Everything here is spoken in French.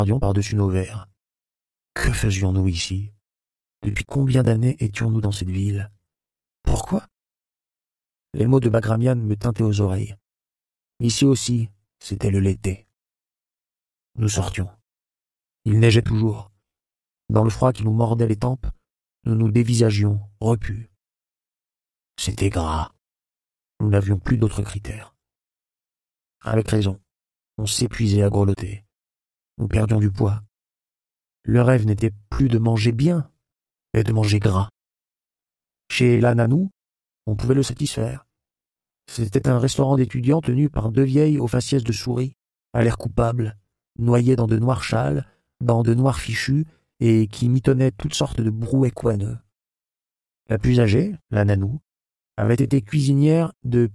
regardions par-dessus nos verres. Que faisions-nous ici? Depuis combien d'années étions-nous dans cette ville? Pourquoi? Les mots de Bagramian me tintaient aux oreilles. Ici aussi, c'était le l'été. Nous sortions. Il neigeait toujours. Dans le froid qui nous mordait les tempes, nous nous dévisagions, repus. C'était gras. Nous n'avions plus d'autres critères. Avec raison, on s'épuisait à grelotter. Nous perdions du poids. Le rêve n'était plus de manger bien, mais de manger gras. Chez la Nanou, on pouvait le satisfaire. C'était un restaurant d'étudiants tenu par deux vieilles aux faciès de souris, à l'air coupable, noyées dans de noirs châles, dans de noirs fichus, et qui mitonnaient toutes sortes de brouets couanneux. La plus âgée, la Nanou, avait été cuisinière de